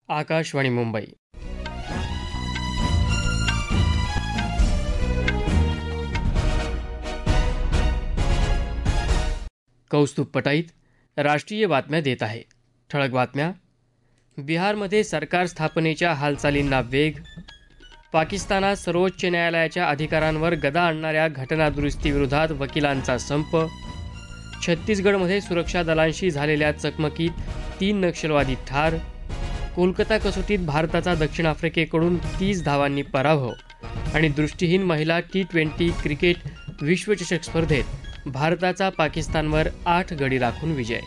आकाशवाणी मुंबई. कौस्तुभ पटाईत राष्ट्रीय बातम्या देत आहे. ठळक बातम्या. बिहारमध्ये सरकार स्थापनेच्या हालचालींना वेग. पाकिस्तानात सर्वोच्च न्यायालयाच्या अधिकारांवर गदा आणणाऱ्या घटनादुरुस्तीविरोधात वकिलांचा संप. छत्तीसगडमध्ये सुरक्षा दलांशी झालेल्या चकमकीत 3 नक्षलवादी ठार. कोलकाता कसोटीत भारताचा दक्षिण आफ्रिकेकडून 30 धावांनी पराभव. आणि दृष्टिहीन महिला T20 क्रिकेट विश्वचषक स्पर्धेत भारताचा पाकिस्तानवर 8 गडी राखून विजय.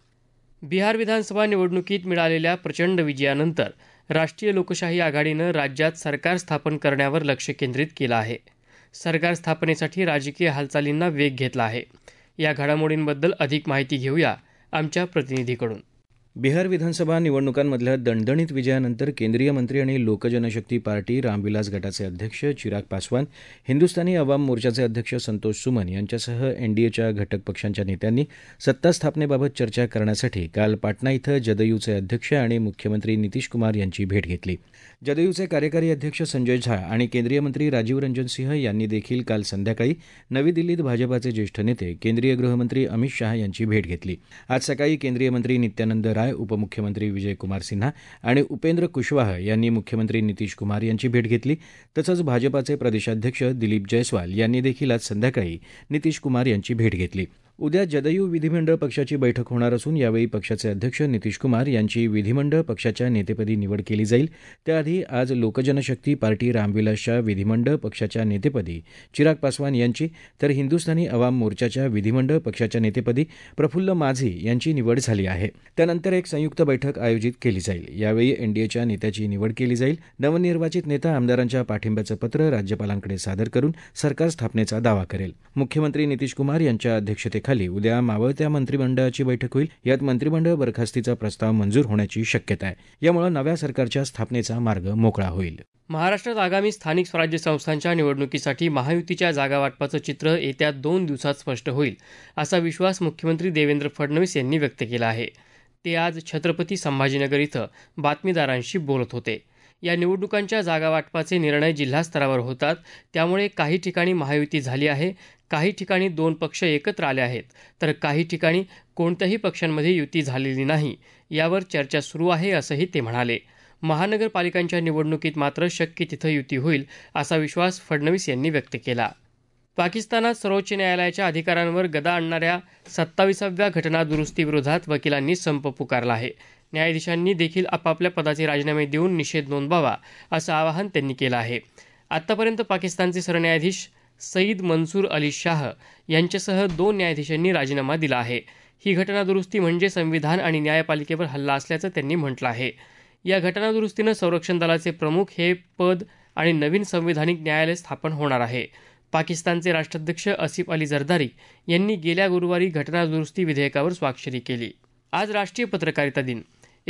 बिहार विधानसभा निवडणुकीत मिळालेल्या प्रचंड विजयानंतर राष्ट्रीय लोकशाही आघाडीनं राज्यात सरकार स्थापन करण्यावर लक्ष केंद्रित केलं आहे. सरकार स्थापनेसाठी राजकीय हालचालींना वेग घेतला आहे. या घडामोडींबद्दल अधिक माहिती घेऊया आमच्या प्रतिनिधीकडून. बिहार विधानसभा निवडणुकांमधल्या दणदणीत विजयानंतर केंद्रीय मंत्री आणि लोकजनशक्ती पार्टी रामविलास गटाचे अध्यक्ष चिराग पासवान, हिंदुस्थानी अवाम मोर्चाचे अध्यक्ष संतोष सुमन यांच्यासह एनडीएच्या घटक पक्षांच्या नेत्यांनी सत्ता स्थापनेबाबत चर्चा करण्यासाठी काल पाटणा इथं जदयूचे अध्यक्ष आणि मुख्यमंत्री नितीश कुमार यांची भेट घेतली. जदयूचे कार्यकारी अध्यक्ष संजय झा आणि केंद्रीय मंत्री राजीव रंजन सिंह यांनी देखील काल संध्याकाळी नवी दिल्लीत भाजपाचे ज्येष्ठ नेते केंद्रीय गृहमंत्री अमित शाह यांची भेट घेतली. आज सकाळी केंद्रीय मंत्री नित्यानंद राय, उपमुख्यमंत्री विजय कुमार सिन्हा आणि उपेंद्र कुशवाह यांनी मुख्यमंत्री नितीश कुमार यांची भेट घेतली. तसंच भाजपाचे प्रदेशाध्यक्ष दिलीप जयस्वाल यांनी देखील आज संध्याकाळी नितीश कुमार यांची भेट घेतली. उद्या जदयू विधिमंडळ पक्षाची बैठक होणार असून यावेळी पक्षाचे अध्यक्ष नितीश कुमार यांची विधिमंडळ पक्षाच्या नेतेपदी निवड केली जाईल. त्याआधी आज लोकजनशक्ती पार्टी रामविलासच्या विधिमंडळ पक्षाच्या नेतेपदी चिराग पासवान यांची, तर हिंदुस्थानी अवाम मोर्चाच्या विधिमंडळ पक्षाच्या नेतेपदी प्रफुल्ल माझी यांची निवड झाली आहे. त्यानंतर एक संयुक्त बैठक आयोजित केली जाईल. यावेळी एनडीएच्या नेत्याची निवड केली जाईल. नवनिर्वाचित नेता आमदारांच्या पाठिंब्याचं पत्र राज्यपालांकडे सादर करून सरकार स्थापनेचा दावा करेल. मुख्यमंत्री नितीश कुमार यांच्या अध्यक्षतेखाली उद्या मावळत्या मंत्रिमंडळाची बैठक होईल. यात मंत्रिमंडळ बरखास्तीचा प्रस्ताव मंजूर होण्याची शक्यता आहे. यामुळे नव्या सरकारच्या स्थापनेचा मार्ग मोकळा होईल. महाराष्ट्रात आगामी स्थानिक स्वराज्य संस्थांच्या निवडणुकीसाठी महायुतीच्या जागावाटपाचं चित्र येत्या 2 दिवसात स्पष्ट होईल, असा विश्वास मुख्यमंत्री देवेंद्र फडणवीस यांनी व्यक्त केला आहे. ते आज छत्रपती संभाजीनगर इथं बातमीदारांशी बोलत होते. या निवडणुकांच्या जागावाटपाचे निर्णय जिल्हास्तरावर होतात. त्यामुळे काही ठिकाणी महायुती झाली आहे, काही ठिकाणी 2 पक्ष एकत्र आले आहेत, तर काही ठिकाणी कोणत्याही पक्षांमध्ये युती झालेली नाही. यावर चर्चा सुरू आहे, असंही ते म्हणाले. महानगरपालिकांच्या निवडणुकीत मात्र शक्य तिथं युती होईल, असा विश्वास फडणवीस यांनी व्यक्त केला. पाकिस्तानात सर्वोच्च न्यायालयाच्या अधिकारांवर गदा आणणाऱ्या 27व्या घटनादुरुस्तीविरोधात वकिलांनी संप पुकारला आहे. न्यायाधीशांनी देखील आपापल्या पदाचे राजीनामे देऊन निषेध नोंदवावा, असं आवाहन त्यांनी केलं आहे. आतापर्यंत पाकिस्तानचे सरन्यायाधीश सईद मंसूर अली शाह यांच्यासह 2 न्यायाधीशांनी राजीनामा दिला आहे. ही घटनादुरुस्ती म्हणजे संविधान आणि न्यायपालिकेवर हल्ला असल्याचं त्यांनी म्हटलं आहे. या घटनादुरुस्तीनं संरक्षण दलाचे प्रमुख हे पद आणि नवीन संविधानिक न्यायालय स्थापन होणार आहे. पाकिस्तानचे राष्ट्राध्यक्ष आसिफ अली झरदारी यांनी गेल्या गुरुवारी घटनादुरुस्ती विधेयकावर स्वाक्षरी केली. आज राष्ट्रीय पत्रकारिता दिन.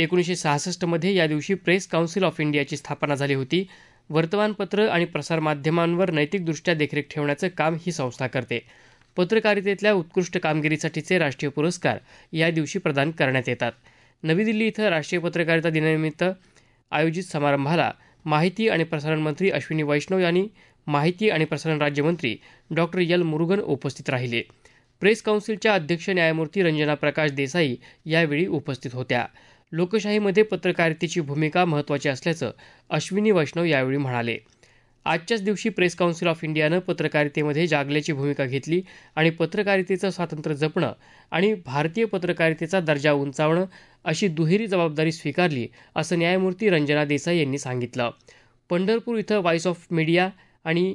1966 मध्ये या दिवशी प्रेस काउन्सिल ऑफ इंडियाची स्थापना झाली होती. वर्तमानपत्र आणि प्रसारमाध्यमांवर नैतिकदृष्ट्या देखरेख ठेवण्याचं काम ही संस्था करते. पत्रकारितेतल्या उत्कृष्ट कामगिरीसाठीचे राष्ट्रीय पुरस्कार या दिवशी प्रदान करण्यात येतात. नवी दिल्ली इथं राष्ट्रीय पत्रकारिता दिनानिमित्त आयोजित समारंभाला माहिती आणि प्रसारण मंत्री अश्विनी वैष्णव यांनी माहिती आणि प्रसारण राज्यमंत्री डॉक्टर एल मुरुगन उपस्थित राहिले. प्रेस काउन्सिलच्या अध्यक्ष न्यायमूर्ती रंजना प्रकाश देसाई यावेळी उपस्थित होत्या. लोकशाहीमध्ये पत्रकारितेची भूमिका महत्त्वाची असल्याचं अश्विनी वैष्णव यावेळी म्हणाले. आजच्याच दिवशी प्रेस काउन्सिल ऑफ इंडियानं पत्रकारितेमध्ये जागल्याची भूमिका घेतली आणि पत्रकारितेचं स्वातंत्र्य जपणं आणि भारतीय पत्रकारितेचा दर्जा उंचावणं अशी दुहेरी जबाबदारी स्वीकारली, असं न्यायमूर्ती रंजना देसाई यांनी सांगितलं. पंढरपूर इथं व्हॉइस ऑफ मीडिया आणि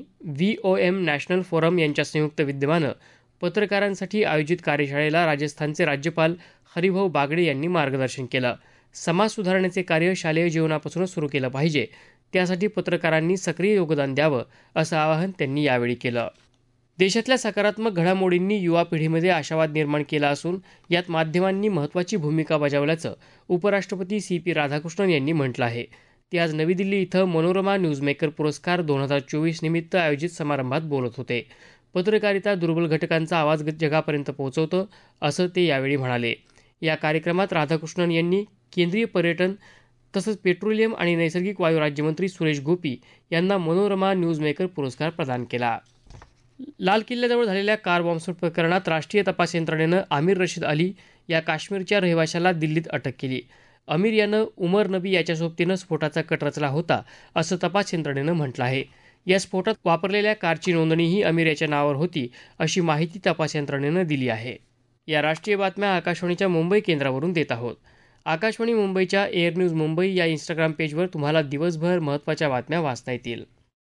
VOM नॅशनल फोरम यांच्या संयुक्त विद्यमानं पत्रकारांसाठी आयोजित कार्यशाळेला राजस्थानचे राज्यपाल हरिभाऊ बागडे यांनी मार्गदर्शन केलं. समाज सुधारण्याचे कार्य शालेय जीवनापासूनच सुरू केलं पाहिजे, त्यासाठी पत्रकारांनी सक्रिय योगदान द्यावं, असं आवाहन त्यांनी यावेळी केलं. देशातल्या सकारात्मक घडामोडींनी युवा पिढीमध्ये आशावाद निर्माण केला असून यात माध्यमांनी महत्त्वाची भूमिका बजावल्याचं उपराष्ट्रपती CP राधाकृष्णन यांनी म्हटलं आहे. ते आज नवी दिल्ली इथं मनोरमा न्यूजमेकर पुरस्कार 2024 निमित्त आयोजित समारंभात बोलत होते. पत्रकारिता दुर्बल घटकांचा आवाज जगापर्यंत पोहोचवतं, असं ते यावेळी म्हणाले. या कार्यक्रमात राधाकृष्णन यांनी केंद्रीय पर्यटन तसंच पेट्रोलियम आणि नैसर्गिक वायू राज्यमंत्री सुरेश गोपी यांना मनोरमा न्यूज मेकर पुरस्कार प्रदान केला. लाल किल्ल्याजवळ झालेल्या कार बॉम्बस्फोट प्रकरणात राष्ट्रीय तपास यंत्रणेनं आमिर रशीद अली या काश्मीरच्या रहिवाशाला दिल्लीत अटक केली. आमिर यानं उमर नबी याच्या सोबतीनं स्फोटाचा कट रचला होता असं तपास यंत्रणेनं म्हटलं आहे. या स्फोटात वापरलेल्या कारची नोंदणीही आमिर याच्या नावावर होती अशी माहिती तपास यंत्रणेनं दिली आहे. या राष्ट्रीय बातम्या आकाशवाणीच्या मुंबई केंद्रावरून देत आहोत. आकाशवाणी मुंबईच्या एअर न्यूज मुंबई या इंस्टाग्राम पेजवर तुम्हाला दिवसभर महत्त्वाच्या बातम्या वाचता येतील.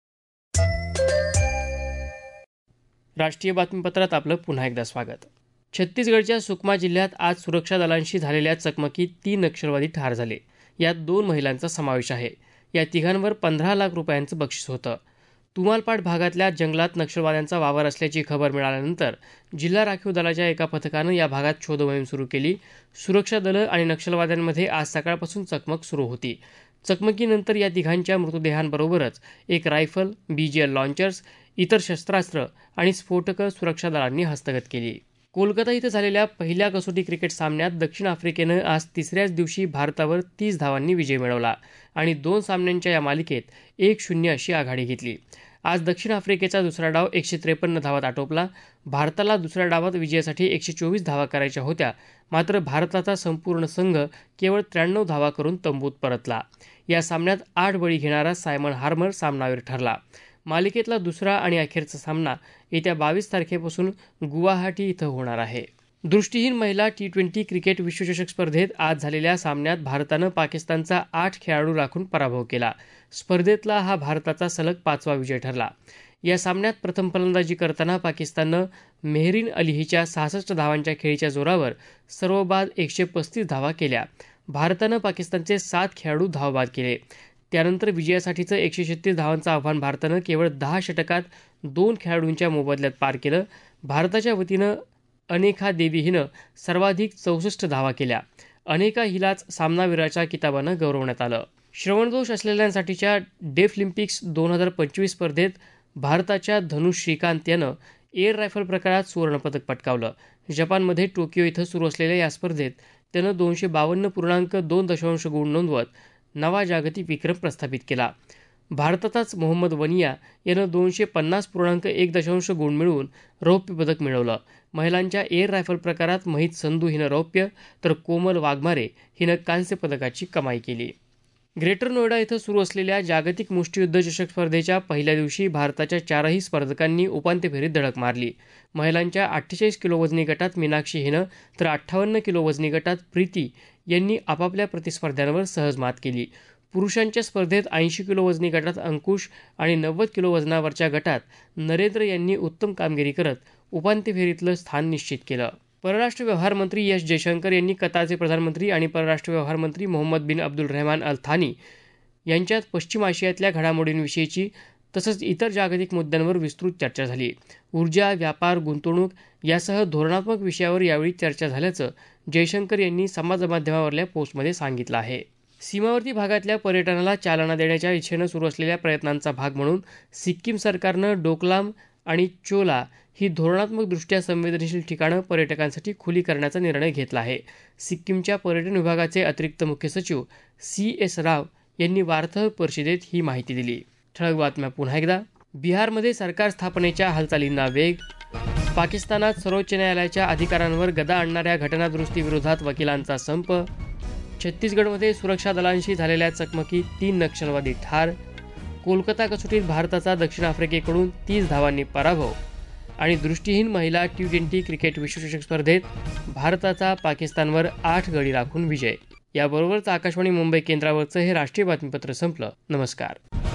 राष्ट्रीय बातमीपत्रात आपलं पुन्हा एकदा स्वागत. छत्तीसगडच्या सुकमा जिल्ह्यात आज सुरक्षा दलांशी झालेल्या चकमकीत 3 नक्षलवादी ठार झाले. यात 2 महिलांचा समावेश आहे. या तिघांवर 15 लाख रुपयांचं बक्षीस होतं. तुमालपाट भागातल्या जंगलात नक्षलवाद्यांचा वावर असल्याची खबर मिळाल्यानंतर जिल्हा राखीव दलाच्या एका पथकानं या भागात शोधमोहीम सुरू केली. सुरक्षा दलं आणि नक्षलवाद्यांमध्ये आज सकाळपासून चकमक सुरू होती. चकमकीनंतर या तिघांच्या मृतदेहांबरोबरच एक रायफल, BGL लॉन्चर्स, इतर शस्त्रास्त्र आणि स्फोटकं सुरक्षा दलांनी हस्तगत केली. कोलकाता इथं झालेल्या पहिल्या कसोटी क्रिकेट सामन्यात दक्षिण आफ्रिकेनं आज तिसऱ्याच दिवशी भारतावर 30 धावांनी विजय मिळवला आणि 2 सामन्यांच्या या मालिकेत 1-0 अशी आघाडी घेतली. आज दक्षिण आफ्रिकेचा दुसरा डाव 153 धावात आटोपला. भारताला दुसऱ्या डावात विजयासाठी 124 धावा करायच्या होत्या, मात्र भारताचा संपूर्ण संघ केवळ 93 धावा करून तंबूत परतला. या सामन्यात 8 बळी घेणारा सायमन हार्मर सामनावीर ठरला. मालिकेतला दुसरा आणि अखेरचा सामना येत्या 22 तारखेपासून गुवाहाटी इथं होणार आहे. दृष्टिहीन महिला T20 क्रिकेट विश्वचषक स्पर्धेत आज झालेल्या सामन्यात भारतानं पाकिस्तानचा 8 खेळाडू राखून पराभव केला. स्पर्धेतला हा भारताचा सलग 5वा विजय ठरला. या सामन्यात प्रथम फलंदाजी करताना पाकिस्ताननं मेहरीन अली हिच्या 66 धावांच्या खेळीच्या जोरावर सर्वबाद 135 धावा केल्या. भारतानं पाकिस्तानचे 7 खेळाडू धावबाद केले. त्यानंतर विजयासाठीचं 136 धावांचं आव्हान भारतानं केवळ 10 षटकात 2 खेळाडूंच्या मोबदल्यात पार केलं. भारताच्या वतीनं अनेका देवी हिनं सर्वाधिक 64 धावा केल्या. अनेका हिलाच सामनावीराच्या किताबानं गौरवण्यात आलं. श्रवणदोष असलेल्यांसाठीच्या डेफलिम्पिक्स 2025 स्पर्धेत भारताच्या धनुष श्रीकांत यानं एअर रायफल प्रकारात सुवर्णपदक पटकावलं. जपानमध्ये टोकियो इथं सुरू असलेल्या या स्पर्धेत त्यानं 252.2 गुण नोंदवत नवा जागतिक विक्रम प्रस्थापित केला. भारताचाच मोहम्मद वनिया यानं 250.1 गुण मिळवून रौप्य पदक मिळवलं. महिलांच्या एअर रायफल प्रकारात महित संधू हिनं रौप्य तर कोमल वाघमारे हिनं कांस्य पदकाची कमाई केली. ग्रेटर नोएडा इथं सुरू असलेल्या जागतिक मुष्टियुद्ध चषक स्पर्धेच्या पहिल्या दिवशी भारताच्या 4ही स्पर्धकांनी उपांत्य फेरीत धडक मारली. महिलांच्या 48 किलो वजनी गटात मीनाक्षी हिनं तर 58 किलो वजनी गटात प्रीती यांनी आपापल्या प्रतिस्पर्ध्यांवर सहज मात केली. पुरुषांच्या स्पर्धेत 80 किलो वजनी गटात अंकुश आणि 90 किलो वजनावरच्या गटात नरेंद्र यांनी उत्तम कामगिरी करत उपांत्य फेरीतलं स्थान निश्चित केलं. परराष्ट्र व्यवहार मंत्री एस जयशंकर यांनी कतारचे प्रधानमंत्री आणि परराष्ट्र व्यवहार मंत्री मोहम्मद बिन अब्दुल रहमान अल थानी यांच्यात पश्चिम आशियातल्या घडामोडींविषयीची तसंच इतर जागतिक मुद्द्यांवर विस्तृत चर्चा झाली. ऊर्जा, व्यापार, गुंतवणूक यासह धोरणात्मक विषयावर यावेळी चर्चा झाल्याचं जयशंकर यांनी समाजमाध्यमावरल्या पोस्टमध्ये सांगितलं आहे. सीमावर्ती भागातल्या पर्यटनाला चालना देण्याच्या इच्छेनं सुरू असलेल्या प्रयत्नांचा भाग म्हणून सिक्कीम सरकारनं डोकलाम आणि चोला ही धोरणात्मकदृष्ट्या संवेदनशील ठिकाणं पर्यटकांसाठी खुली करण्याचा निर्णय घेतला आहे. सिक्कीमच्या पर्यटन विभागाचे अतिरिक्त मुख्य सचिव CS राव यांनी वार्ताहर परिषदेत ही माहिती दिली. ठळक बातम्या पुन्हा एकदा. बिहारमध्ये सरकार स्थापनेच्या हालचालींना वेग. पाकिस्तानात सर्वोच्च न्यायालयाच्या अधिकारांवर गदा आणणाऱ्या घटनादुरुस्तीविरोधात वकिलांचा संप. छत्तीसगडमध्ये सुरक्षा दलांशी झालेल्या चकमकीत 3 नक्षलवादी ठार. कोलकाता कसोटीत भारताचा दक्षिण आफ्रिकेकडून 30 धावांनी पराभव. आणि दृष्टिहीन महिला T20 क्रिकेट विश्वचषक स्पर्धेत भारताचा पाकिस्तानवर 8 गडी राखून विजय. याबरोबरच आकाशवाणी मुंबई केंद्रावरचं हे राष्ट्रीय बातमीपत्र संपलं. नमस्कार.